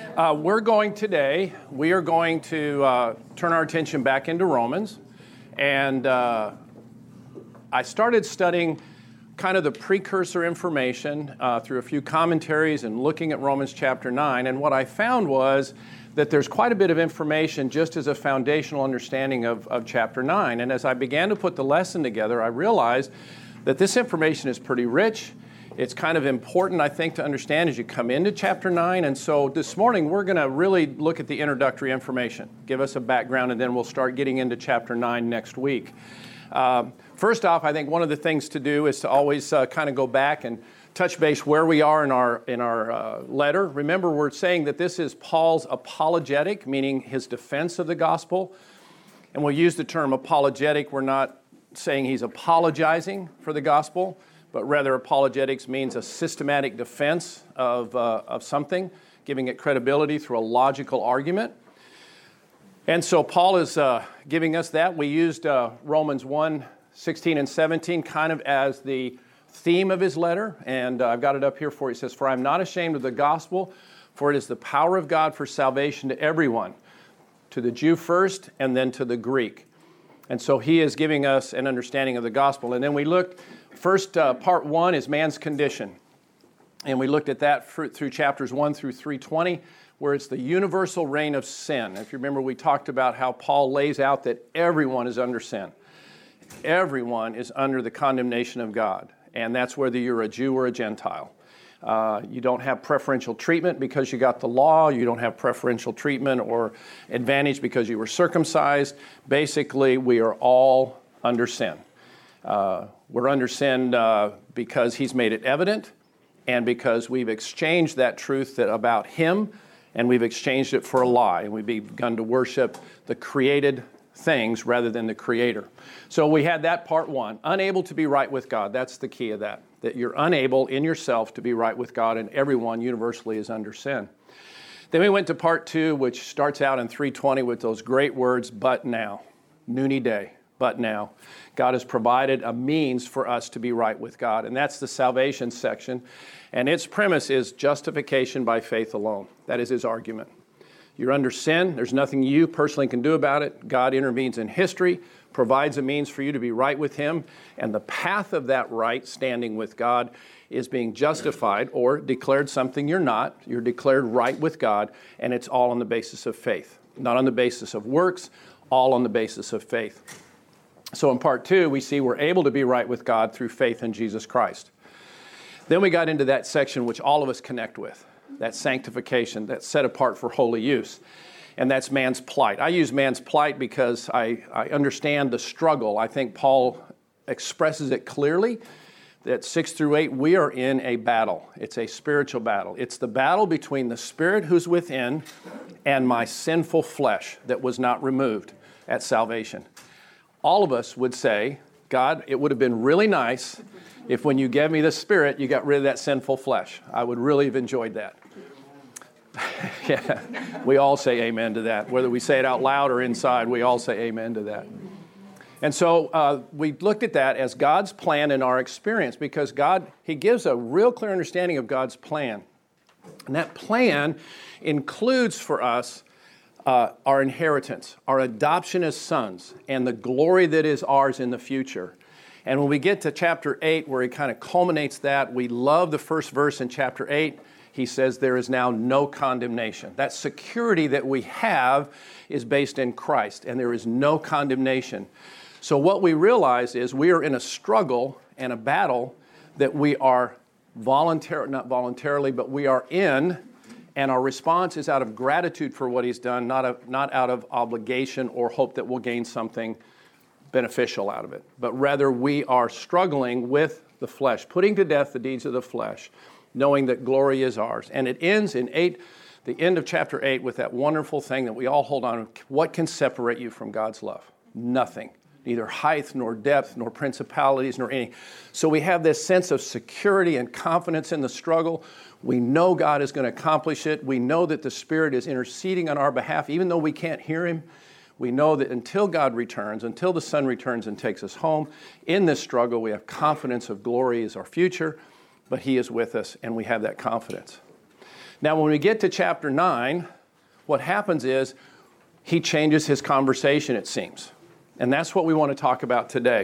We are going to turn our attention back into Romans. And I started studying kind of the precursor information through a few commentaries and looking at Romans chapter 9. And what I found was that there's quite a bit of information just as a foundational understanding of chapter 9. And as I began to put the lesson together, I realized that this information is pretty rich. It's kind of important, I think, to understand as you come into chapter 9. And so this morning, we're going to really look at the introductory information, give us a background, and then we'll start getting into chapter 9 next week. First off, I think one of the things to do is to always kind of go back and touch base where we are in our letter. Remember, we're saying that this is Paul's apologetic, meaning his defense of the gospel. And we'll use the term apologetic. We're not saying he's apologizing for the gospel, but rather apologetics means a systematic defense of something, giving it credibility through a logical argument. And so Paul is giving us that. We used Romans 1, 16 and 17 kind of as the theme of his letter, and I've got it up here for you. It says, "For I am not ashamed of the gospel, for it is the power of God for salvation to everyone, to the Jew first, and then to the Greek." And so he is giving us an understanding of the gospel. And then we looked, first part 1 is man's condition. And we looked at that through chapters 1 through 320, where it's the universal reign of sin. If you remember, we talked about how Paul lays out that everyone is under sin. Everyone is under the condemnation of God. And that's whether you're a Jew or a Gentile. You don't have preferential treatment because you got the law. You don't have preferential treatment or advantage because you were circumcised. Basically, we are all under sin. We're under sin because he's made it evident and because we've exchanged that truth about him and we've exchanged it for a lie. And we've begun to worship the created things rather than the Creator. So we had that part 1, unable to be right with God. That's the key of that you're unable in yourself to be right with God, and everyone universally is under sin. Then we went to part 2, which starts out in 320 with those great words, "But now," Nooney day, but now. God has provided a means for us to be right with God, and that's the salvation section. And its premise is justification by faith alone. That is his argument. You're under sin. There's nothing you personally can do about it. God intervenes in history, provides a means for you to be right with him. And the path of that right standing with God is being justified or declared something you're not. You're declared right with God, and it's all on the basis of faith. Not on the basis of works, all on the basis of faith. So in part 2, we see we're able to be right with God through faith in Jesus Christ. Then we got into that section which all of us connect with. That sanctification, that's set apart for holy use. And that's man's plight. I use man's plight because I understand the struggle. I think Paul expresses it clearly that 6 through 8, we are in a battle. It's a spiritual battle. It's the battle between the Spirit who's within and my sinful flesh that was not removed at salvation. All of us would say, God, it would have been really nice if when you gave me the Spirit, you got rid of that sinful flesh. I would really have enjoyed that. Yeah, we all say amen to that. Whether we say it out loud or inside, we all say amen to that. And so we looked at that as God's plan in our experience because God, he gives a real clear understanding of God's plan. And that plan includes for us our inheritance, our adoption as sons, and the glory that is ours in the future. And when we get to chapter 8, where he kind of culminates that, we love the first verse in chapter 8. He says there is now no condemnation. That security that we have is based in Christ, and there is no condemnation. So what we realize is we are in a struggle and a battle that we are not voluntarily, but we are in, and our response is out of gratitude for what he's done, not out of obligation or hope that we'll gain something beneficial out of it. But rather we are struggling with the flesh, putting to death the deeds of the flesh, knowing that glory is ours. And it ends in 8, the end of chapter 8, with that wonderful thing that we all hold on to. What can separate you from God's love? Nothing. Neither height, nor depth, nor principalities, nor any. So we have this sense of security and confidence in the struggle. We know God is going to accomplish it. We know that the Spirit is interceding on our behalf, even though we can't hear him. We know that until God returns, until the Son returns and takes us home, in this struggle we have confidence of glory is our future, but he is with us and we have that confidence. Now, when we get to chapter 9, what happens is he changes his conversation, it seems. And that's what we want to talk about today.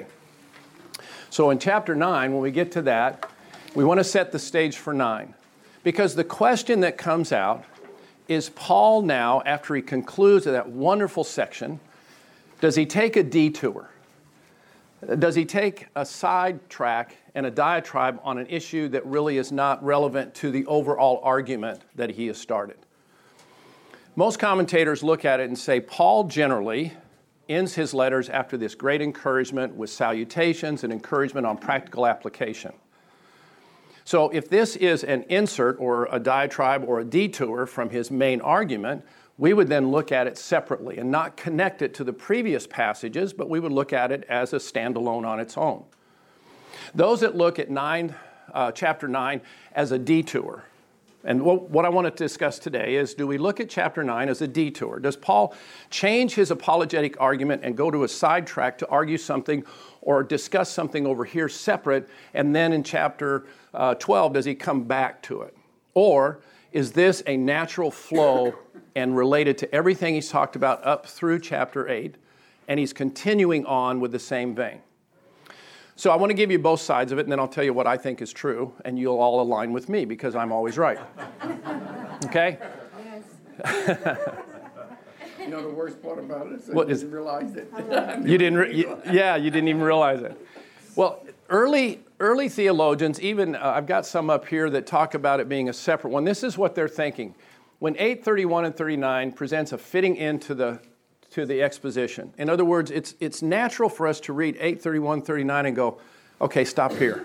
So in chapter 9, when we get to that, we want to set the stage for 9. Because the question that comes out is Paul now, after he concludes that wonderful section, does he take a detour? Does he take a sidetrack and a diatribe on an issue that really is not relevant to the overall argument that he has started? Most commentators look at it and say Paul generally ends his letters after this great encouragement with salutations and encouragement on practical application. So if this is an insert or a diatribe or a detour from his main argument, we would then look at it separately and not connect it to the previous passages, but we would look at it as a standalone on its own. Those that look at chapter 9 as a detour, and what I want to discuss today is, do we look at chapter 9 as a detour? Does Paul change his apologetic argument and go to a sidetrack to argue something or discuss something over here separate, and then in chapter 12, does he come back to it? Or is this a natural flow and related to everything he's talked about up through chapter 8, and he's continuing on with the same vein? So I want to give you both sides of it, and then I'll tell you what I think is true, and you'll all align with me because I'm always right. Okay? Yes. You know, the worst part about it is I didn't realize it. You didn't even realize it. Well, early theologians, even I've got some up here that talk about it being a separate one. This is what they're thinking. When 8:31 and 39 presents a fitting into the exposition. In other words, it's natural for us to read 8:31, 39 and go, okay, stop here.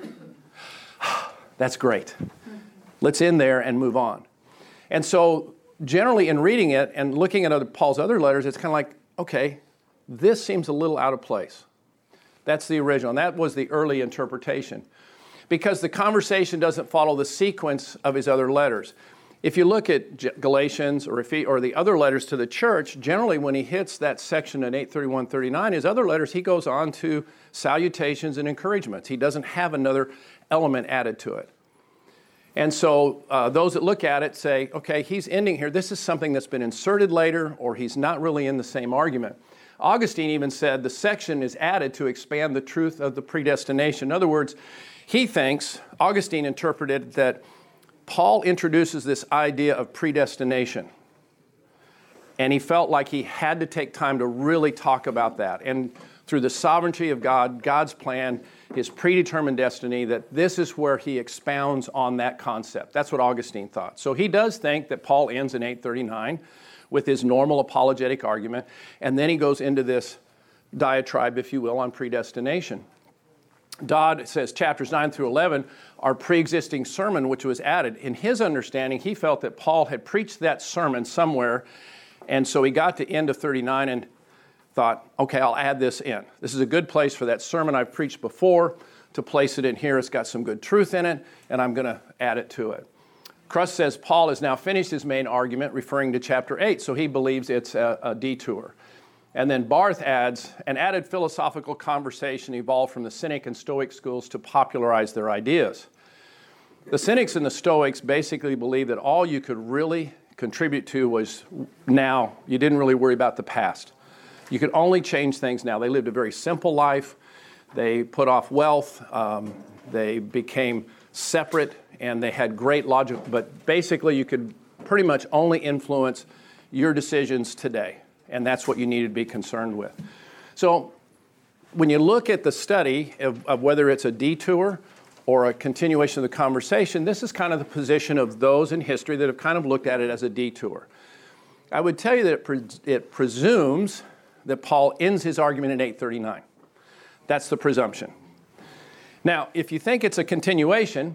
That's great. Let's end there and move on. And so generally in reading it and looking at Paul's other letters, it's kind of like, okay, this seems a little out of place. That's the original, and that was the early interpretation. Because the conversation doesn't follow the sequence of his other letters. If you look at Galatians or the other letters to the church, generally when he hits that section in 8:31, 39, his other letters, he goes on to salutations and encouragements. He doesn't have another element added to it. And so those that look at it say, okay, he's ending here. This is something that's been inserted later, or he's not really in the same argument. Augustine even said the section is added to expand the truth of the predestination. In other words, Augustine interpreted that Paul introduces this idea of predestination. And he felt like he had to take time to really talk about that. And through the sovereignty of God, God's plan, his predetermined destiny, that this is where he expounds on that concept. That's what Augustine thought. So he does think that Paul ends in 8:39 with his normal apologetic argument, and then he goes into this diatribe, if you will, on predestination. Dodd says chapters 9 through 11 are pre-existing sermon which was added. In his understanding, he felt that Paul had preached that sermon somewhere, and so he got to end of 39 and thought, okay, I'll add this in. This is a good place for that sermon I've preached before to place it in here. It's got some good truth in it, and I'm going to add it to it. Krust says Paul has now finished his main argument, referring to chapter 8, so he believes it's a detour. And then Barth adds, an added philosophical conversation evolved from the Cynic and Stoic schools to popularize their ideas. The Cynics and the Stoics basically believed that all you could really contribute to was now. You didn't really worry about the past. You could only change things now. They lived a very simple life. They put off wealth. They became separate, and they had great logic. But basically, you could pretty much only influence your decisions today. And that's what you need to be concerned with. So when you look at the study of whether it's a detour or a continuation of the conversation, this is kind of the position of those in history that have kind of looked at it as a detour. I would tell you that it presumes that Paul ends his argument in 8:39. That's the presumption. Now, if you think it's a continuation,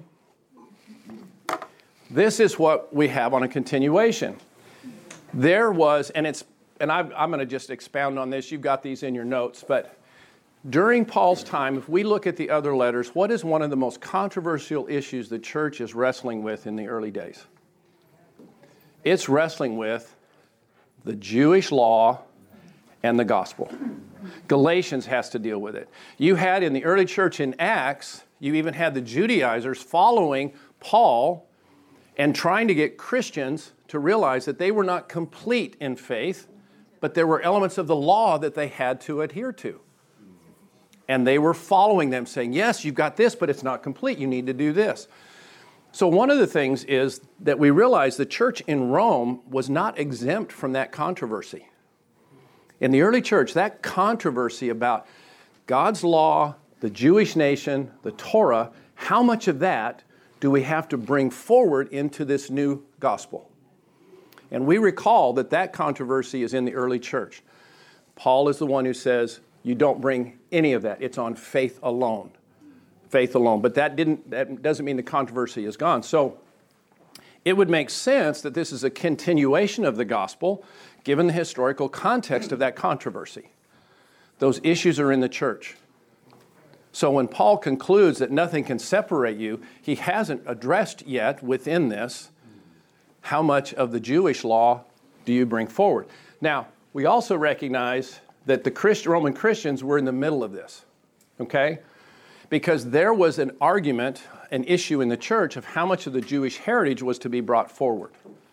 this is what we have on a continuation. There was, and I'm going to just expound on this. You've got these in your notes. But during Paul's time, if we look at the other letters, what is one of the most controversial issues the church is wrestling with in the early days? It's wrestling with the Jewish law and the gospel. Galatians has to deal with it. You had in the early church in Acts, you even had the Judaizers following Paul and trying to get Christians to realize that they were not complete in faith, but there were elements of the law that they had to adhere to. And they were following them, saying, yes, you've got this, but it's not complete. You need to do this. So one of the things is that we realize the church in Rome was not exempt from that controversy. In the early church, that controversy about God's law, the Jewish nation, the Torah, how much of that do we have to bring forward into this new gospel? And we recall that that controversy is in the early church. Paul is the one who says, you don't bring any of that. It's on faith alone. Faith alone. But that doesn't mean the controversy is gone. So it would make sense that this is a continuation of the gospel, given the historical context of that controversy. Those issues are in the church. So when Paul concludes that nothing can separate you, he hasn't addressed yet within this how much of the Jewish law do you bring forward. Now, we also recognize that the Roman Christians were in the middle of this, okay? Because there was an argument, an issue in the church of how much of the Jewish heritage was to be brought forward.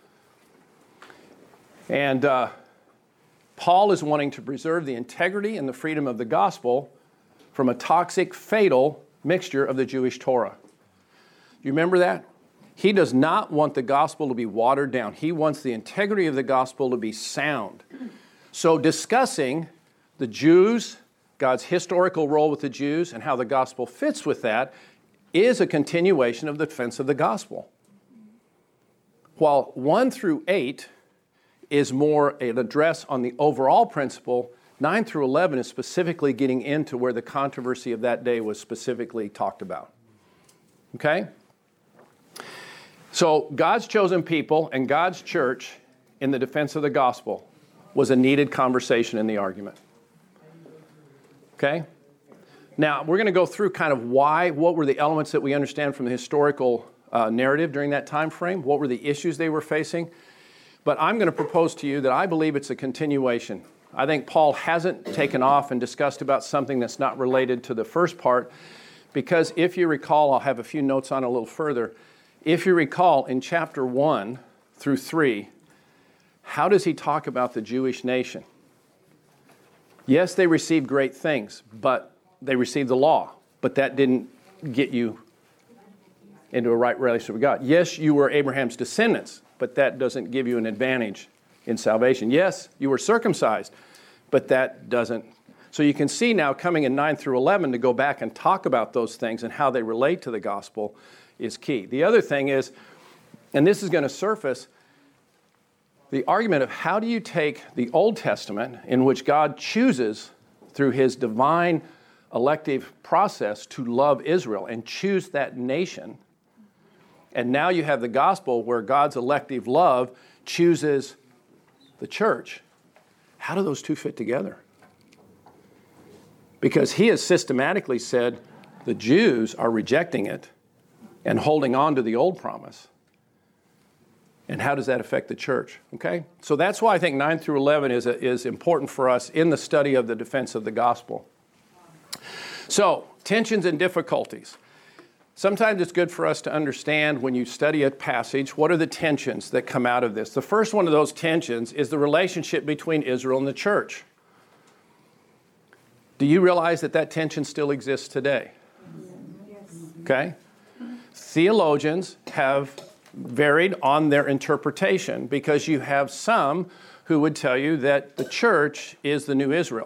And Paul is wanting to preserve the integrity and the freedom of the gospel from a toxic, fatal mixture of the Jewish Torah. You remember that? He does not want the gospel to be watered down. He wants the integrity of the gospel to be sound. So discussing the Jews, God's historical role with the Jews, and how the gospel fits with that is a continuation of the defense of the gospel. While 1 through 8 is more an address on the overall principle, 9 through 11 is specifically getting into where the controversy of that day was specifically talked about. Okay? So God's chosen people and God's church in the defense of the gospel was a needed conversation in the argument. Okay? Now, we're going to go through kind of what were the elements that we understand from the historical narrative during that time frame, what were the issues they were facing. But I'm going to propose to you that I believe it's a continuation. I think Paul hasn't taken off and discussed about something that's not related to the first part, because if you recall, I'll have a few notes on it a little further. If you recall, in chapter 1 through 3, how does he talk about the Jewish nation? Yes, they received great things, but they received the law, but that didn't get you into a right relationship with God. Yes, you were Abraham's descendants, but that doesn't give you an advantage in salvation. Yes, you were circumcised, but that doesn't. So you can see now coming in 9 through 11 to go back and talk about those things and how they relate to the gospel is key. The other thing is, and this is going to surface, the argument of how do you take the Old Testament, in which God chooses through his divine elective process to love Israel and choose that nation, and now you have the gospel where God's elective love chooses the church. How do those two fit together? Because he has systematically said the Jews are rejecting it and holding on to the old promise. And how does that affect the church? Okay? So that's why I think 9 through 11 is important for us in the study of the defense of the gospel. So, tensions and difficulties. Sometimes it's good for us to understand when you study a passage, what are the tensions that come out of this? The first one of those tensions is the relationship between Israel and the church. Do you realize that that tension still exists today? Yes. Okay? Theologians have varied on their interpretation because you have some who would tell you that the church is the new Israel.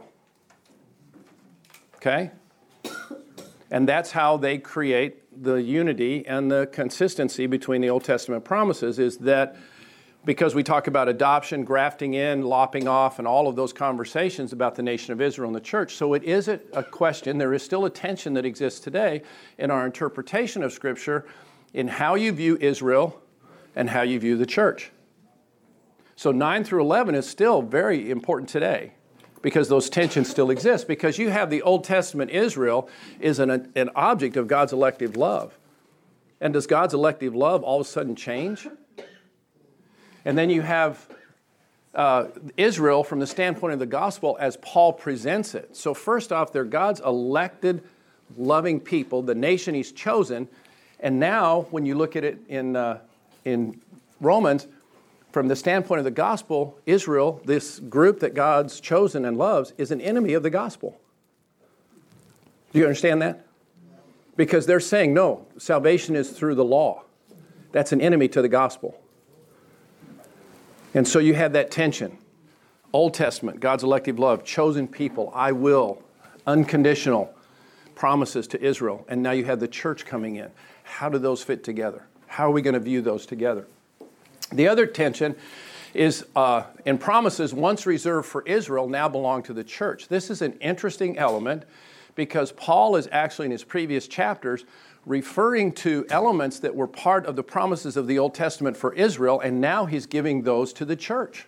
Okay? And that's how they create the unity and the consistency between the Old Testament promises, is that because we talk about adoption, grafting in, lopping off, and all of those conversations about the nation of Israel and the church. So it is a question, there is still a tension that exists today in our interpretation of Scripture in how you view Israel and how you view the church. So 9 through 11 is still very important today because those tensions still exist, because you have the Old Testament Israel is an object of God's elective love. And does God's elective love all of a sudden change? And then you have Israel from the standpoint of the gospel as Paul presents it. So first off, they're God's elected, loving people, the nation he's chosen. And now, when you look at it in in Romans, from the standpoint of the gospel, Israel, this group that God's chosen and loves, is an enemy of the gospel. Do you understand that? Because they're saying, no, salvation is through the law. That's an enemy to the gospel. And so you have that tension. Old Testament, God's elective love, chosen people, I will, unconditional promises to Israel. And now you have the church coming in. How do those fit together? How are we going to view those together? The other tension is in promises once reserved for Israel now belong to the church. This is an interesting element because Paul is actually in his previous chapters referring to elements that were part of the promises of the Old Testament for Israel, and now he's giving those to the church.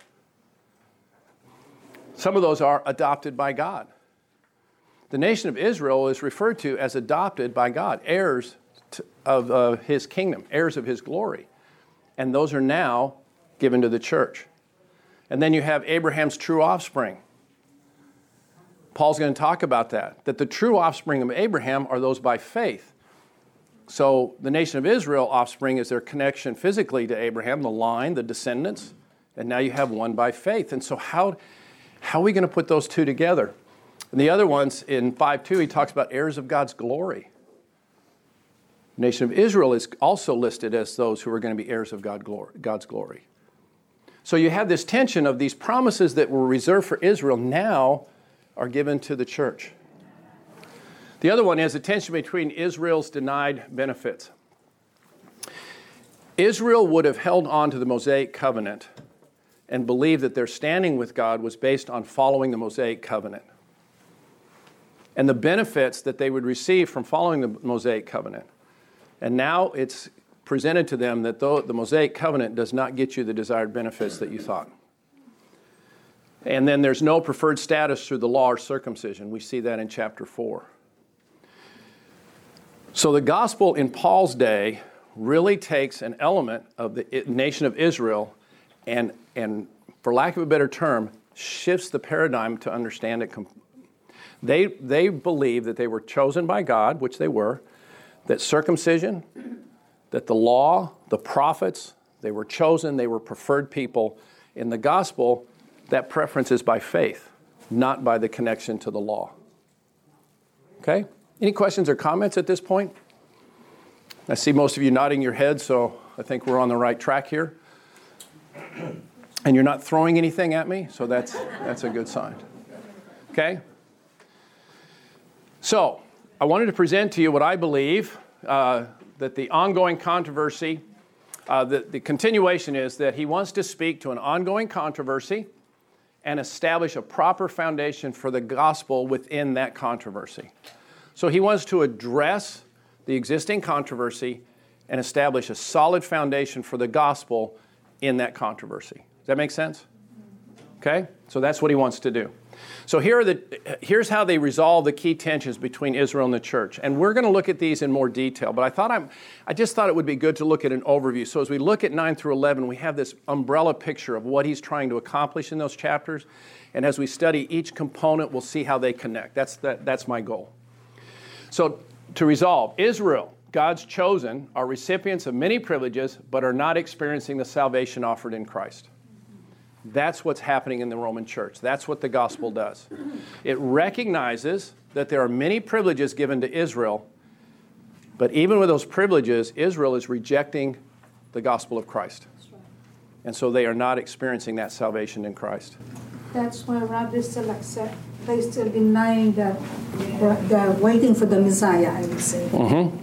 Some of those are adopted by God. The nation of Israel is referred to as adopted by God, heirs of his kingdom, heirs of his glory. And those are now given to the church. And then you have Abraham's true offspring. Paul's going to talk about that the true offspring of Abraham are those by faith. So the nation of Israel offspring is their connection physically to Abraham, the line, the descendants, and now you have one by faith. And so how are we going to put those two together? And the other ones, in 5:2, he talks about heirs of God's glory. The nation of Israel is also listed as those who are going to be heirs of God's glory. So you have this tension of these promises that were reserved for Israel now are given to the church. The other one is the tension between Israel's denied benefits. Israel would have held on to the Mosaic covenant and believed that their standing with God was based on following the Mosaic covenant and the benefits that they would receive from following the Mosaic covenant. And now it's presented to them that though the Mosaic covenant does not get you the desired benefits that you thought. And then there's no preferred status through the law or circumcision. We see that in chapter 4. So the gospel in Paul's day really takes an element of the nation of Israel and for lack of a better term, shifts the paradigm to understand it. They believe that they were chosen by God, which they were, that circumcision, that the law, the prophets, they were chosen, they were preferred people. In the gospel, that preference is by faith, not by the connection to the law. Okay? Any questions or comments at this point? I see most of you nodding your head, so I think we're on the right track here. And you're not throwing anything at me, so that's a good sign. Okay? So, I wanted to present to you what I believe that the ongoing controversy, the continuation is that he wants to speak to an ongoing controversy and establish a proper foundation for the gospel within that controversy. So he wants to address the existing controversy and establish a solid foundation for the gospel in that controversy. Does that make sense? Okay? So that's what he wants to do. So here's how they resolve the key tensions between Israel and the church. And we're going to look at these in more detail, but I just thought it would be good to look at an overview. So as we look at 9 through 11, we have this umbrella picture of what he's trying to accomplish in those chapters. And as we study each component, we'll see how they connect. That's my goal. So to resolve, Israel, God's chosen, are recipients of many privileges, but are not experiencing the salvation offered in Christ. That's what's happening in the Roman church. That's what the gospel does. It recognizes that there are many privileges given to Israel, but even with those privileges, Israel is rejecting the gospel of Christ. And so they are not experiencing that salvation in Christ. That's why rabbis still accept, they still denying that they're waiting for the Messiah, I would say. Mm-hmm.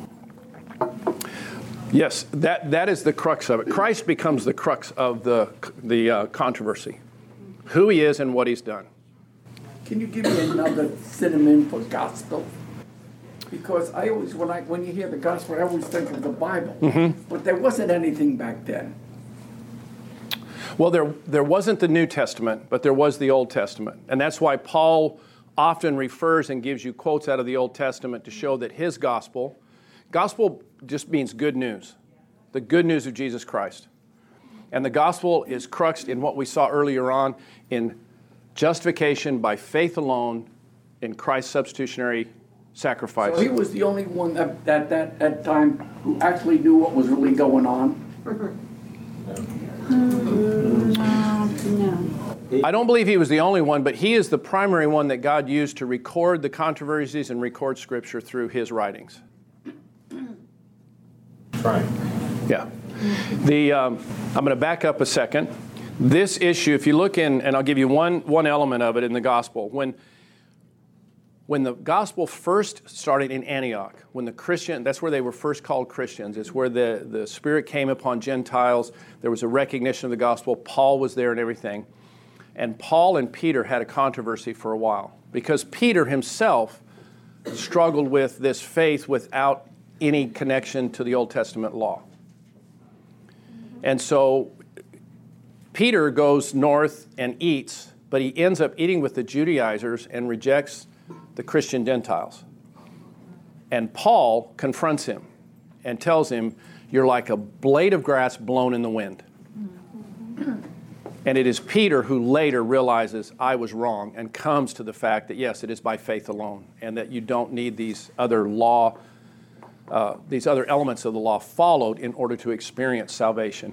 Yes, that is the crux of it. Christ becomes the crux of the controversy. Who he is and what he's done. Can you give me another synonym for gospel? Because I always, when you hear the gospel, I always think of the Bible. Mm-hmm. But there wasn't anything back then. Well, there wasn't the New Testament, but there was the Old Testament. And that's why Paul often refers and gives you quotes out of the Old Testament to show that his gospel just means good news, the good news of Jesus Christ. And the gospel is cruxed in what we saw earlier on in justification by faith alone in Christ's substitutionary sacrifice. So he was the only one at that time who actually knew what was really going on? No. I don't believe he was the only one, but he is the primary one that God used to record the controversies and record Scripture through his writings. Right. Yeah. I'm going to back up a second. This issue, if you look in, and I'll give you one element of it in the gospel. When the gospel first started in Antioch, when that's where they were first called Christians. It's where the Spirit came upon Gentiles. There was a recognition of the gospel. Paul was there and everything. And Paul and Peter had a controversy for a while because Peter himself struggled with this faith without any connection to the Old Testament law. And so Peter goes north and eats, but he ends up eating with the Judaizers and rejects the Christian Gentiles. And Paul confronts him and tells him, "You're like a blade of grass blown in the wind." And it is Peter who later realizes, I was wrong, and comes to the fact that, yes, it is by faith alone, and that you don't need these other elements of the law followed in order to experience salvation.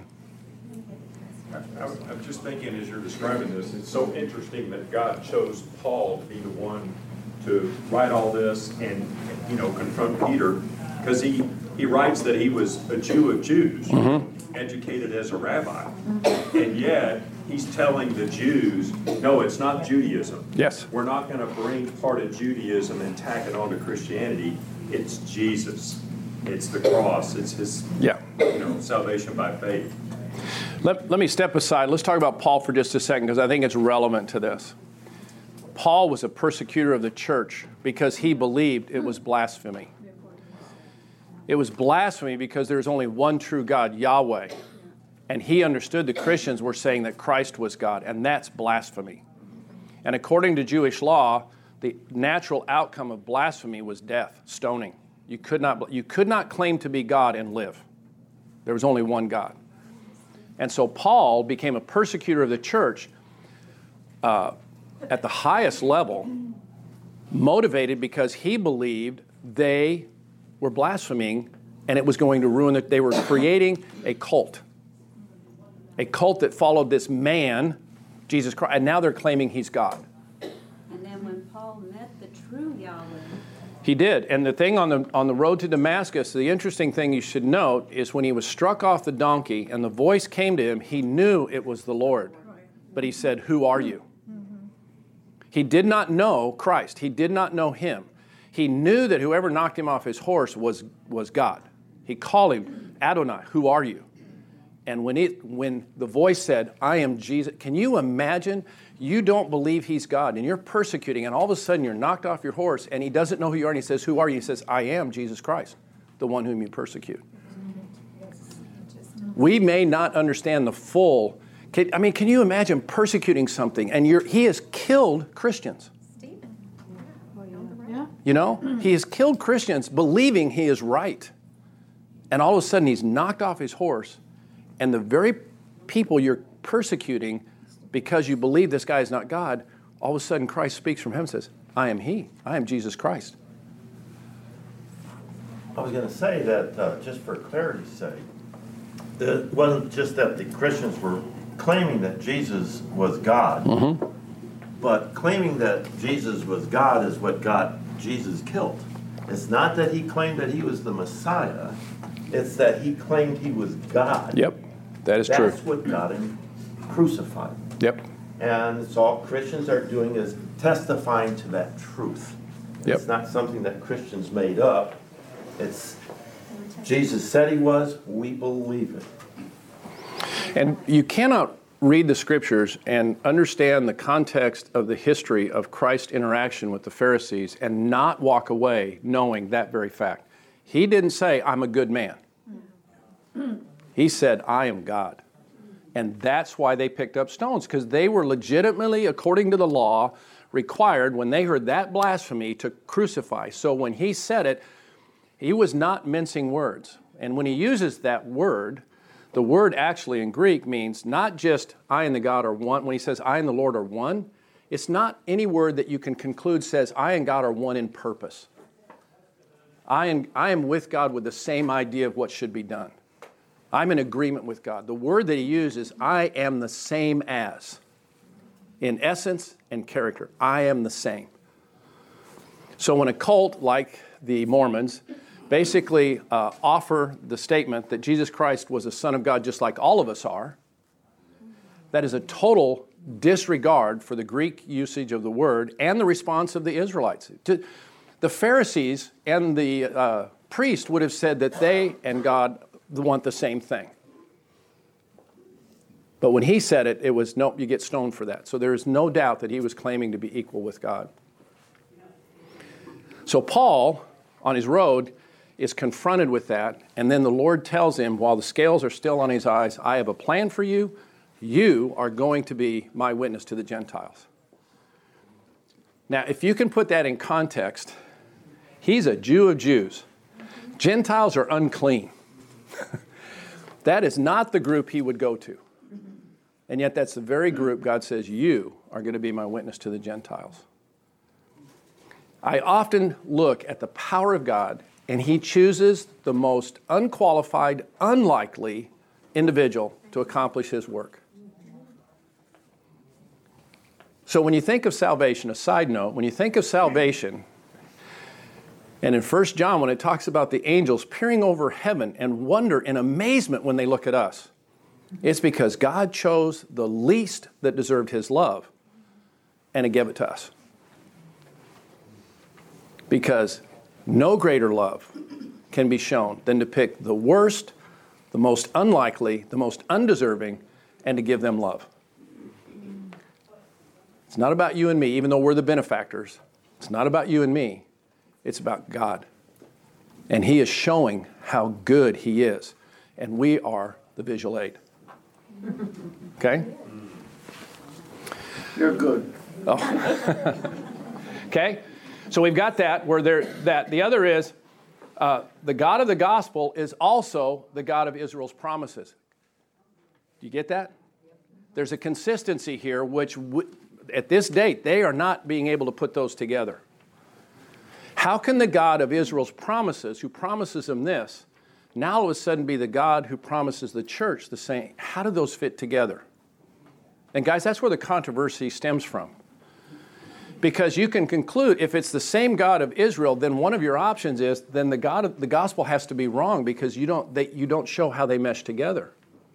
I'm just thinking as you're describing this, it's so interesting that God chose Paul to be the one to write all this and confront Peter, because he writes that he was a Jew of Jews, educated as a rabbi, and yet he's telling the Jews, no, it's not Judaism. Yes. We're not going to bring part of Judaism and tack it onto Christianity. It's Jesus. It's the cross. It's his salvation by faith. Let me step aside. Let's talk about Paul for just a second, because I think it's relevant to this. Paul was a persecutor of the church because he believed it was blasphemy. It was blasphemy because there is only one true God, Yahweh. And he understood the Christians were saying that Christ was God, and that's blasphemy. And according to Jewish law, the natural outcome of blasphemy was death, stoning. You could not claim to be God and live. There was only one God. And so Paul became a persecutor of the church at the highest level, motivated because he believed they were blaspheming and it was going to ruin it. They were creating a cult that followed this man, Jesus Christ, and now they're claiming he's God. And then when Paul met the true Yahweh, he did. And the thing on the road to Damascus, the interesting thing you should note is when he was struck off the donkey and the voice came to him, he knew it was the Lord. But he said, "Who are you?" He did not know Christ. He did not know him. He knew that whoever knocked him off his horse was God. He called him, "Adonai, who are you?" And when the voice said, "I am Jesus," can you imagine? You don't believe he's God, and you're persecuting, and all of a sudden you're knocked off your horse, and he doesn't know who you are, and he says, "Who are you?" He says, "I am Jesus Christ, the one whom you persecute." We may not understand the full. Can you imagine persecuting something, and he has killed Christians? He has killed Christians believing he is right. And all of a sudden he's knocked off his horse, and the very people you're persecuting because you believe this guy is not God, all of a sudden Christ speaks from heaven and says, "I am he. I am Jesus Christ." I was going to say that just for clarity's sake, it wasn't just that the Christians were claiming that Jesus was God, but claiming that Jesus was God is what got Jesus killed. It's not that he claimed that he was the Messiah, it's that he claimed he was God. Yep, that is true. That's what got him crucified. Yep. And it's all Christians are doing is testifying to that truth. Yep. It's not something that Christians made up. It's Jesus said he was, we believe it. And you cannot read the scriptures and understand the context of the history of Christ's interaction with the Pharisees and not walk away knowing that very fact. He didn't say, "I'm a good man." He said, "I am God." And that's why they picked up stones, because they were legitimately, according to the law, required, when they heard that blasphemy, to crucify. So when he said it, he was not mincing words. And when he uses that word, the word actually in Greek means not just I and the God are one. When he says I and the Lord are one, it's not any word that you can conclude says I and God are one in purpose. I am with God with the same idea of what should be done. I'm in agreement with God. The word that he uses, I am the same as. In essence and character, I am the same. So when a cult like the Mormons basically offer the statement that Jesus Christ was a son of God just like all of us are, that is a total disregard for the Greek usage of the word and the response of the Israelites. The Pharisees and the priest would have said that they and God want the same thing. But when he said it, it was, nope, you get stoned for that. So there is no doubt that he was claiming to be equal with God. So Paul, on his road, is confronted with that, and then the Lord tells him, while the scales are still on his eyes, I have a plan for you. You are going to be my witness to the Gentiles. Now, if you can put that in context, he's a Jew of Jews. Gentiles are unclean. That is not the group he would go to. And yet that's the very group God says, you are going to be my witness to the Gentiles. I often look at the power of God, and he chooses the most unqualified, unlikely individual to accomplish his work. So when you think of salvation, a side note, when you think of salvation, and in 1 John, when it talks about the angels peering over heaven and wonder and amazement when they look at us, it's because God chose the least that deserved his love and he gave it to us. Because no greater love can be shown than to pick the worst, the most unlikely, the most undeserving, and to give them love. It's not about you and me, even though we're the benefactors. It's not about you and me. It's about God. And he is showing how good he is. And we are the visual aid. Okay? You're good. Oh. Okay? So we've got that, where the other is, the God of the gospel is also the God of Israel's promises. Do you get that? There's a consistency here, which at this date, they are not being able to put those together. How can the God of Israel's promises, who promises them this, now all of a sudden be the God who promises the church the same? How do those fit together? And guys, that's where the controversy stems from. Because you can conclude, if it's the same God of Israel, then one of your options is, then the God of the gospel has to be wrong because you don't show how they mesh together.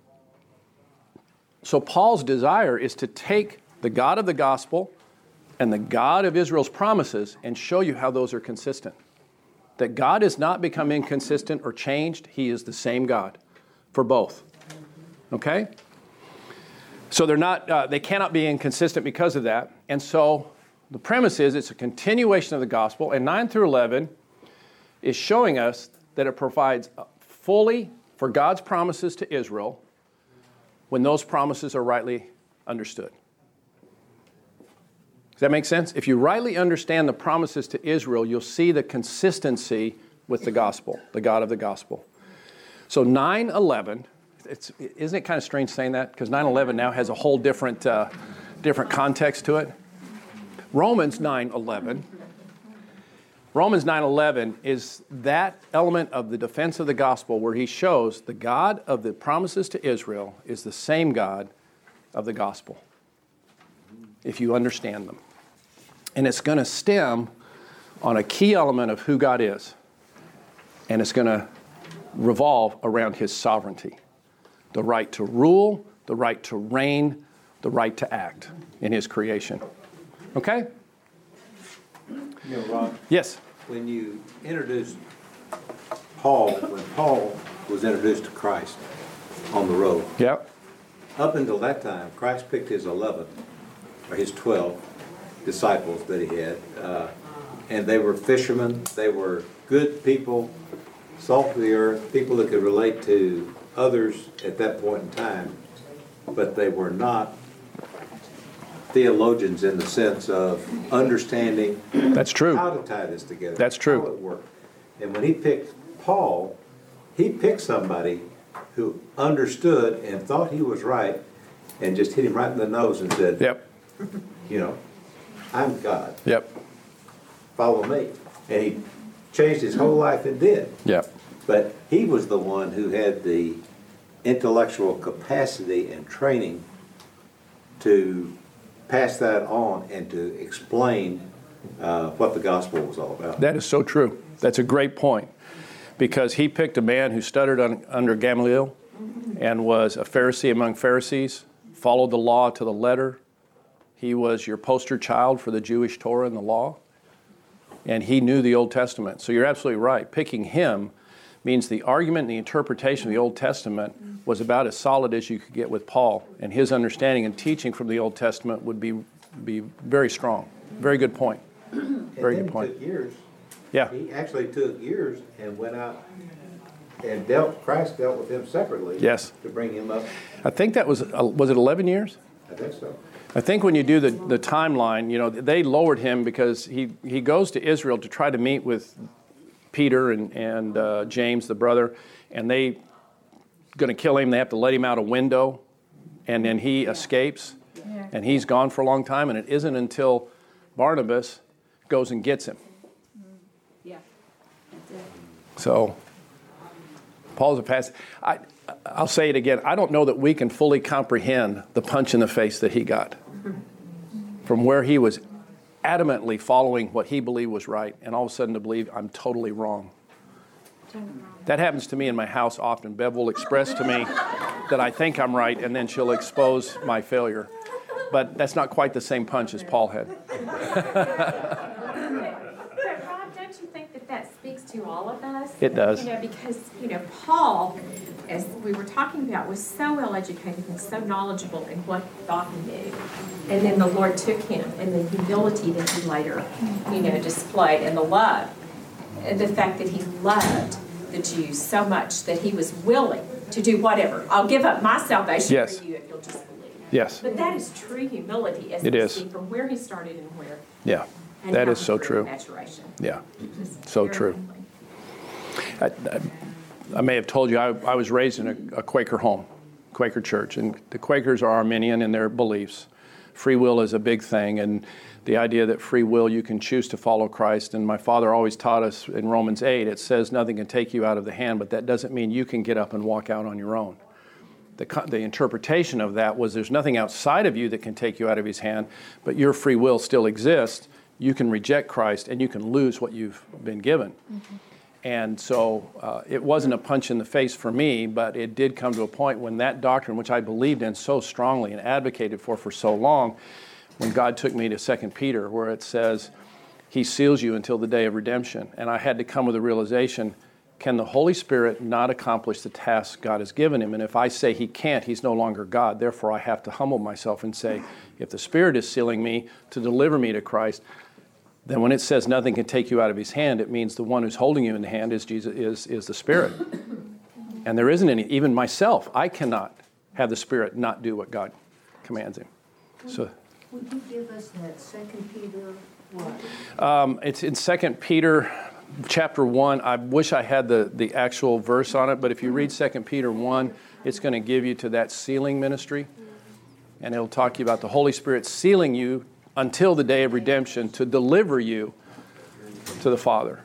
So Paul's desire is to take the God of the gospel and the God of Israel's promises and show you how those are consistent. That God has not become inconsistent or changed. He is the same God for both. Okay? So they cannot be inconsistent because of that. And so the premise is it's a continuation of the gospel, and 9 through 11 is showing us that it provides fully for God's promises to Israel when those promises are rightly understood. Does that make sense? If you rightly understand the promises to Israel, you'll see the consistency with the gospel, the God of the gospel. So 9:11, isn't it kind of strange saying that? Because 9:11 now has a whole different context to it. Romans 9:11 is that element of the defense of the gospel where he shows the God of the promises to Israel is the same God of the gospel, if you understand them. And it's going to stem on a key element of who God is. And it's going to revolve around his sovereignty. The right to rule, the right to reign, the right to act in his creation. Okay? You know, Ron, Yes. when you introduced Paul, when Paul was introduced to Christ on the road, Yep. up until that time, Christ picked his 11, or his 12 disciples that he had, and they were fishermen, they were good people, salt of the earth, people that could relate to others at that point in time, but they were not theologians in the sense of understanding That's true. how to tie this together. That's true. How it worked. And when he picked Paul, he picked somebody who understood and thought he was right and just hit him right in the nose and said, Yep. you know, I'm God. Yep. Follow me. And he changed his whole life and did. Yep. But he was the one who had the intellectual capacity and training to pass that on and to explain what the gospel was all about. That is so true. That's a great point, because he picked a man who stuttered under Gamaliel and was a Pharisee among Pharisees, followed the law to the letter. He was your poster child for the Jewish Torah and the law, and he knew the Old Testament. So you're absolutely right. Picking him means the argument and the interpretation of the Old Testament was about as solid as you could get with Paul, and his understanding and teaching from the Old Testament would be very strong. Very good point. Very good point. It took years. Yeah. He actually took years and went out and Christ dealt with him separately. Yes. To bring him up. I think that was it 11 years? I think so. I think when you do the timeline, they lowered him because he goes to Israel to try to meet with Peter and James, the brother, and they going to kill him. They have to let him out a window, and then he escapes, and he's gone for a long time, and it isn't until Barnabas goes and gets him. Yeah, that's it. So Paul's a pass. I'll say it again. I don't know that we can fully comprehend the punch in the face that he got from where he was adamantly following what he believed was right, and all of a sudden to believe I'm totally wrong. That happens to me in my house often. Bev will express to me that I think I'm right, and then she'll expose my failure. But that's not quite the same punch as Paul had. But Rob, don't you think that speaks to all of us? It does. Because, Paul, as we were talking about, was so well educated and so knowledgeable in what he thought he knew. And then the Lord took him, and the humility that he later, displayed, and the love. And the fact that he loved the Jews so much that he was willing to do whatever. I'll give up my salvation for you if you'll just believe. Yes. But that is true humility, as it we is. see from where he started and where. Yeah, and that how is he so grew true. in maturation. Yeah, Just so very true. humbling. I may have told you I was raised in a Quaker home, Quaker church, and the Quakers are Arminian in their beliefs. Free will is a big thing, and the idea that free will, you can choose to follow Christ. And my father always taught us in Romans 8, it says nothing can take you out of the hand, but that doesn't mean you can get up and walk out on your own. The interpretation of that was there's nothing outside of you that can take you out of his hand, but your free will still exists. You can reject Christ, and you can lose what you've been given. Mm-hmm. And so it wasn't a punch in the face for me, but it did come to a point when that doctrine, which I believed in so strongly and advocated for so long, when God took me to 2 Peter, where it says, he seals you until the day of redemption. And I had to come with a realization, can the Holy Spirit not accomplish the task God has given him? And if I say he can't, he's no longer God. Therefore, I have to humble myself and say, if the Spirit is sealing me to deliver me to Christ, then when it says nothing can take you out of his hand, it means the one who's holding you in the hand is Jesus, is the Spirit. And there isn't any, even myself, I cannot have the Spirit not do what God commands him. So. Would you give us that 2 Peter what? It's in 2 Peter chapter 1. I wish I had the actual verse on it, but if you read 2 Peter 1, it's going to give you to that sealing ministry. And it'll talk to you about the Holy Spirit sealing you until the day of redemption to deliver you to the Father.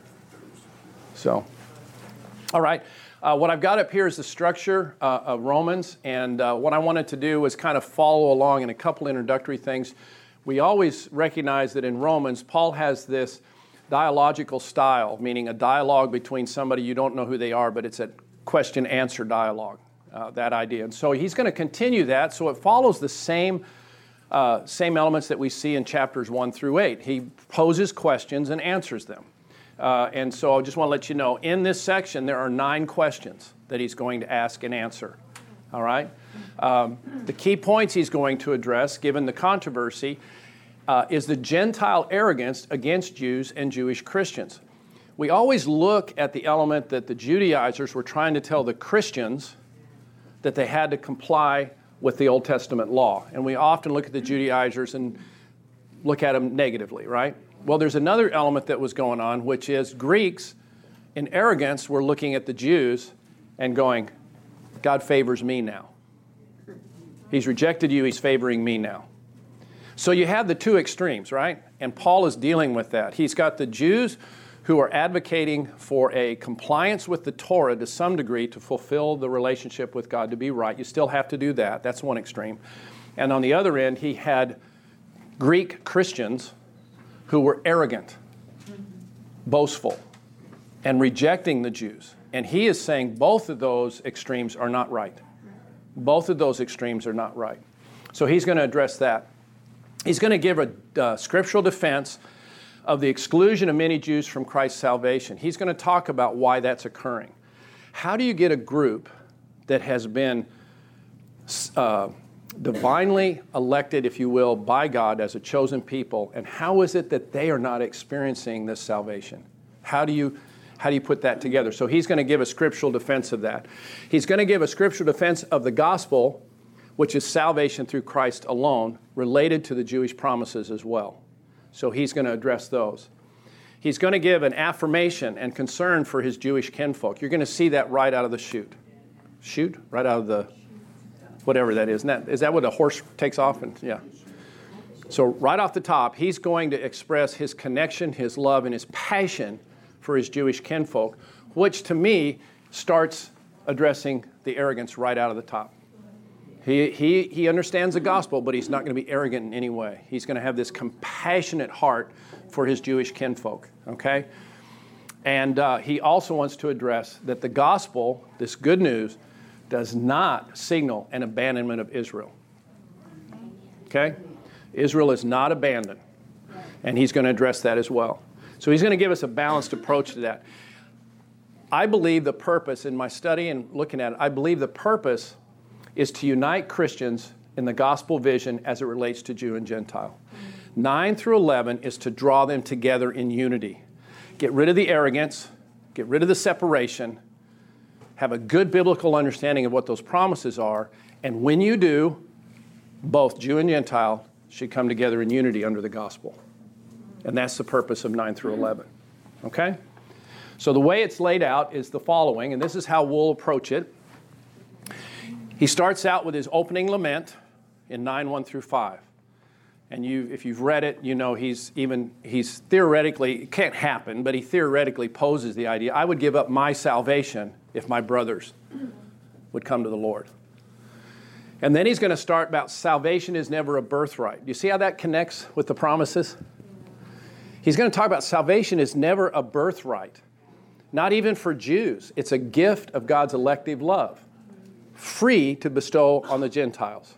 So, all right. What I've got up here is the structure of Romans, and what I wanted to do was kind of follow along in a couple introductory things. We always recognize that in Romans, Paul has this dialogical style, meaning a dialogue between somebody you don't know who they are, but it's a question-answer dialogue, that idea. And so he's going to continue that, so it follows the same elements that we see in chapters 1 through 8. He poses questions and answers them. And so I just want to let you know, in this section, there are 9 questions that he's going to ask and answer. All right? The key points he's going to address, given the controversy, is the Gentile arrogance against Jews and Jewish Christians. We always look at the element that the Judaizers were trying to tell the Christians that they had to comply with the Old Testament law. And we often look at the Judaizers and look at them negatively, right? Well, there's another element that was going on, which is Greeks in arrogance were looking at the Jews and going, God favors me now. He's rejected you, he's favoring me now. So you have the two extremes, right? And Paul is dealing with that. He's got the Jews who are advocating for a compliance with the Torah to some degree to fulfill the relationship with God to be right. You still have to do that. That's one extreme. And on the other end, he had Greek Christians who were arrogant, boastful, and rejecting the Jews. And he is saying both of those extremes are not right. Both of those extremes are not right. So he's going to address that. He's going to give a scriptural defense of the exclusion of many Jews from Christ's salvation. He's going to talk about why that's occurring. How do you get a group that has been divinely elected, if you will, by God as a chosen people, and how is it that they are not experiencing this salvation? How do you put that together? So he's going to give a scriptural defense of that. He's going to give a scriptural defense of the gospel, which is salvation through Christ alone, related to the Jewish promises as well. So he's going to address those. He's going to give an affirmation and concern for his Jewish kinfolk. You're going to see that right out of the chute. Chute? Right out of the, whatever that is. Is that what a horse takes off? Yeah. So right off the top, he's going to express his connection, his love, and his passion for his Jewish kinfolk, which to me starts addressing the arrogance right out of the top. He understands the gospel, but he's not going to be arrogant in any way. He's going to have this compassionate heart for his Jewish kinfolk, okay? And he also wants to address that the gospel, this good news, does not signal an abandonment of Israel, okay? Israel is not abandoned, and he's going to address that as well. So he's going to give us a balanced approach to that. I believe the purpose, in my study and looking at it, I believe the purpose is to unite Christians in the gospel vision as it relates to Jew and Gentile. 9 through 11 is to draw them together in unity. Get rid of the arrogance, get rid of the separation, have a good biblical understanding of what those promises are, and when you do, both Jew and Gentile should come together in unity under the gospel. And that's the purpose of 9 through 11. Okay? So the way it's laid out is the following, and this is how we'll approach it. He starts out with his opening lament in 9:1 through 5. And if you've read it, you know he's theoretically, it can't happen, but he theoretically poses the idea, I would give up my salvation if my brothers would come to the Lord. And then he's going to start about salvation is never a birthright. Do you see how that connects with the promises? He's going to talk about salvation is never a birthright, not even for Jews. It's a gift of God's elective love, free to bestow on the Gentiles.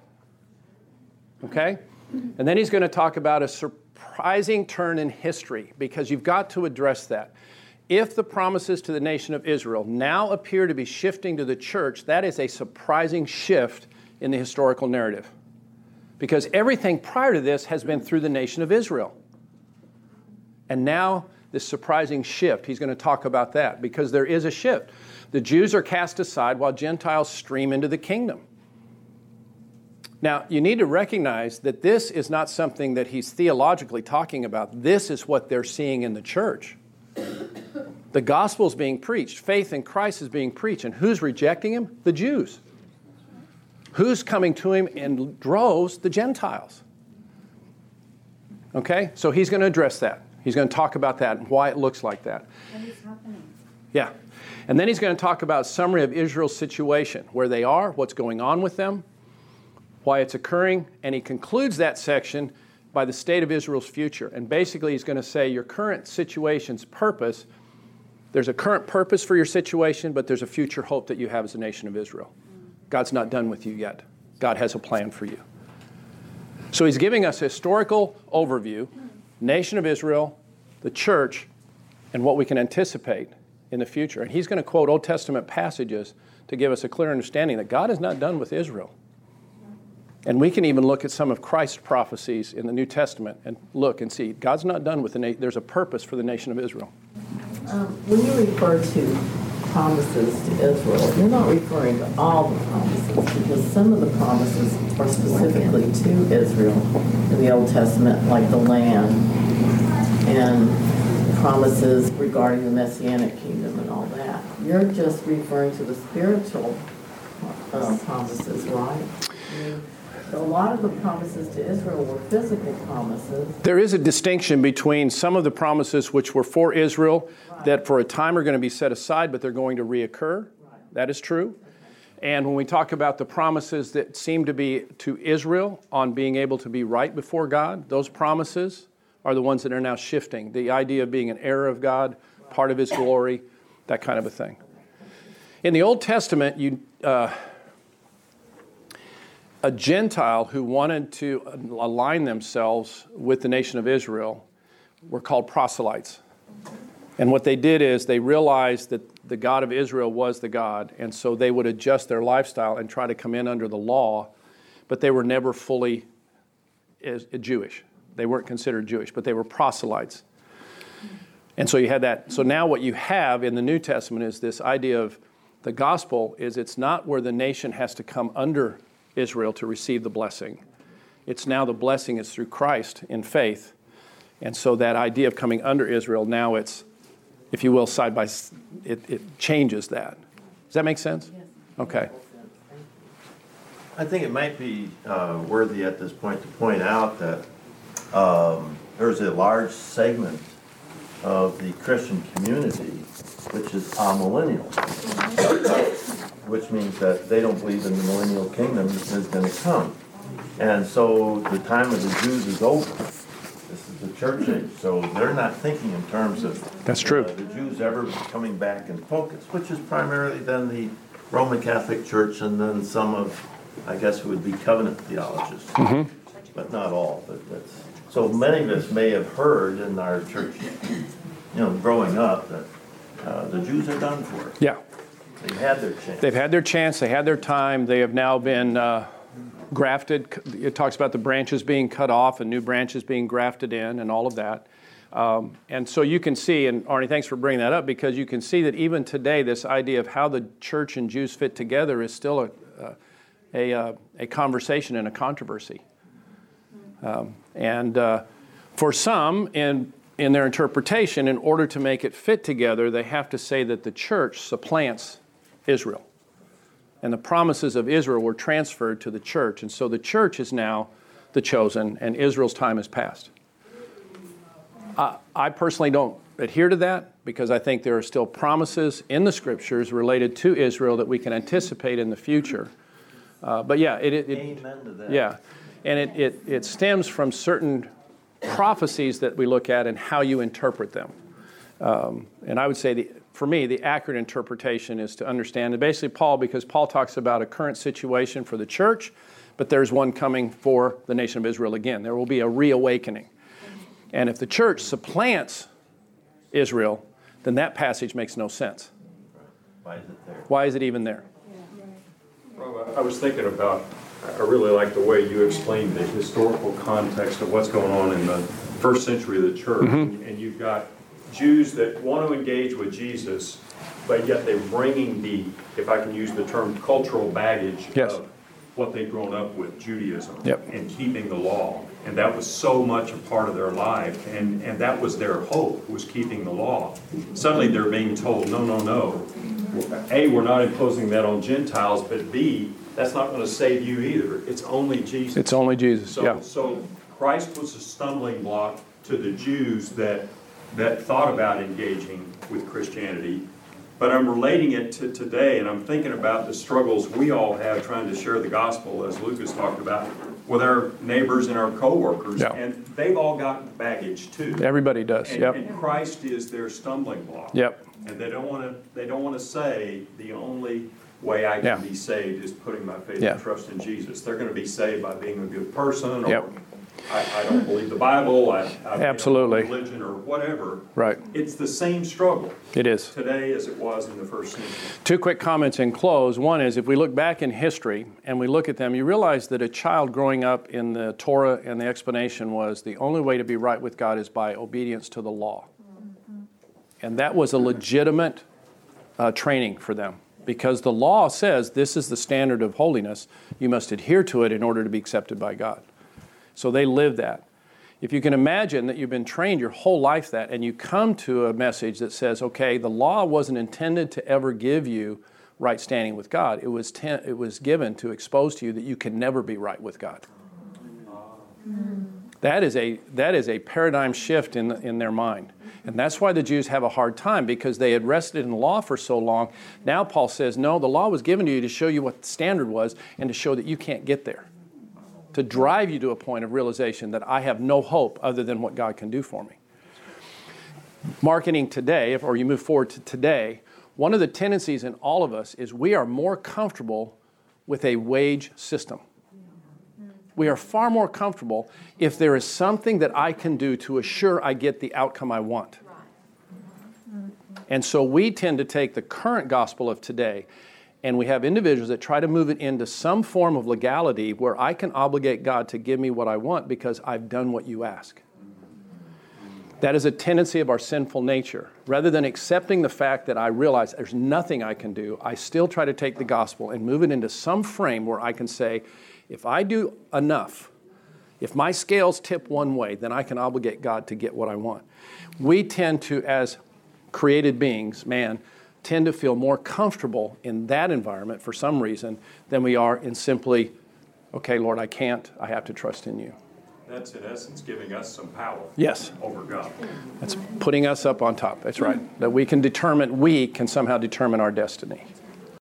Okay? And then he's going to talk about a surprising turn in history, because you've got to address that. If the promises to the nation of Israel now appear to be shifting to the church, that is a surprising shift in the historical narrative. Because everything prior to this has been through the nation of Israel. And now this surprising shift, he's going to talk about that, because there is a shift. The Jews are cast aside while Gentiles stream into the kingdom. Now, you need to recognize that this is not something that he's theologically talking about. This is what they're seeing in the church. The gospel is being preached. Faith in Christ is being preached. And who's rejecting him? The Jews. Who's coming to him in droves? The Gentiles. Okay? So he's going to address that. He's going to talk about that and why it looks like that. What is happening? Yeah. And then he's going to talk about a summary of Israel's situation, where they are, what's going on with them, why it's occurring, and he concludes that section by the state of Israel's future. And basically he's going to say your current situation's purpose, there's a current purpose for your situation, but there's a future hope that you have as a nation of Israel. God's not done with you yet. God has a plan for you. So he's giving us a historical overview, nation of Israel, the church, and what we can anticipate in the future. And he's going to quote Old Testament passages to give us a clear understanding that God is not done with Israel. And we can even look at some of Christ's prophecies in the New Testament and look and see God's not done with the nation. There's a purpose for the nation of Israel. When you refer to promises to Israel, you're not referring to all the promises, because some of the promises are specifically to Israel in the Old Testament, like the land and promises regarding the Messianic kingdom and all that. You're just referring to the spiritual promises, right? A lot of the promises to Israel were physical promises. There is a distinction between some of the promises which were for Israel that for a time are going to be set aside, but they're going to reoccur. That is true. And when we talk about the promises that seem to be to Israel on being able to be right before God, those promises are the ones that are now shifting. The idea of being an heir of God, part of His glory, that kind of a thing. In the Old Testament, a Gentile who wanted to align themselves with the nation of Israel were called proselytes. And what they did is they realized that the God of Israel was the God, and so they would adjust their lifestyle and try to come in under the law, but they were never fully Jewish. They weren't considered Jewish, but they were proselytes. And so you had that. So now what you have in the New Testament is this idea of the gospel is it's not where the nation has to come under Israel to receive the blessing. It's now the blessing is through Christ in faith. And so that idea of coming under Israel, now it's, if you will, side by side, it changes that. Does that make sense? Yes. Okay. I think it might be worthy at this point to point out that there's a large segment of the Christian community which is amillennial, which means that they don't believe in the millennial kingdom is going to come. And so the time of the Jews is over. This is the church age. So they're not thinking in terms of That's true. The Jews ever coming back in focus, which is primarily then the Roman Catholic Church and then some of, I guess, who would be covenant theologists, but not all. But that's, so many of us may have heard in our church, growing up that the Jews are done for. Yeah. They've had their chance. They've had their chance. They had their time. They have now been grafted. It talks about the branches being cut off and new branches being grafted in and all of that. And so you can see, and Arnie, thanks for bringing that up, because you can see that even today, this idea of how the church and Jews fit together is still a conversation and a controversy. And for some, in their interpretation, in order to make it fit together, they have to say that the church supplants Israel. And the promises of Israel were transferred to the church. And so the church is now the chosen, and Israel's time has passed. I personally don't adhere to that because I think there are still promises in the Scriptures related to Israel that we can anticipate in the future. But yeah, Amen to that. Yeah, and it stems from certain prophecies that we look at and how you interpret them. And I would say, for me, the accurate interpretation is to understand, and basically because Paul talks about a current situation for the church, but there's one coming for the nation of Israel again. There will be a reawakening. And if the church supplants Israel, then that passage makes no sense. Why is it there? Why is it even there? Well, I was thinking about, I really like the way you explained the historical context of what's going on in the first century of the church. And you've got Jews that want to engage with Jesus, but yet they're bringing the, if I can use the term, cultural baggage of what they'd grown up with, Judaism, and keeping the law. And that was so much a part of their life, and that was their hope, was keeping the law. Suddenly they're being told, no. A, we're not imposing that on Gentiles, but B, that's not going to save you either. It's only Jesus. It's only Jesus, So Christ was a stumbling block to the Jews that thought about engaging with Christianity. But I'm relating it to today, and I'm thinking about the struggles we all have trying to share the gospel, as Lucas talked about, with our neighbors and our coworkers. And they've all got baggage too. Everybody does. And Christ is their stumbling block. And they don't want to say the only way I can be saved is putting my faith and trust in Jesus. They're going to be saved by being a good person, or I don't believe the Bible, I Absolutely. Religion or whatever. Right. It's the same struggle. It is. Today as it was in the first century. Two quick comments in close. One is, if we look back in history and we look at them, you realize that a child growing up in the Torah and the explanation was the only way to be right with God is by obedience to the law. And that was a legitimate training for them, because the law says this is the standard of holiness. You must adhere to it in order to be accepted by God. So they lived that. If you can imagine that you've been trained your whole life that, and you come to a message that says, okay, the law wasn't intended to ever give you right standing with God. It was given to expose to you that you can never be right with God. That is a paradigm shift in their mind. And that's why the Jews have a hard time, because they had rested in the law for so long. Now Paul says, no, the law was given to you to show you what the standard was and to show that you can't get there. To drive you to a point of realization that I have no hope other than what God can do for me. Marketing today, or you move forward to today, one of the tendencies in all of us is we are more comfortable with a wage system. We are far more comfortable if there is something that I can do to assure I get the outcome I want. And so we tend to take the current gospel of today, and we have individuals that try to move it into some form of legality where I can obligate God to give me what I want because I've done what you ask. That is a tendency of our sinful nature. Rather than accepting the fact that I realize there's nothing I can do, I still try to take the gospel and move it into some frame where I can say, if I do enough, if my scales tip one way, then I can obligate God to get what I want. We tend to, as created beings, man, tend to feel more comfortable in that environment for some reason than we are in simply, okay, Lord, I can't, I have to trust in you. That's in essence giving us some power over God. That's putting us up on top. That's right. That we can somehow determine our destiny.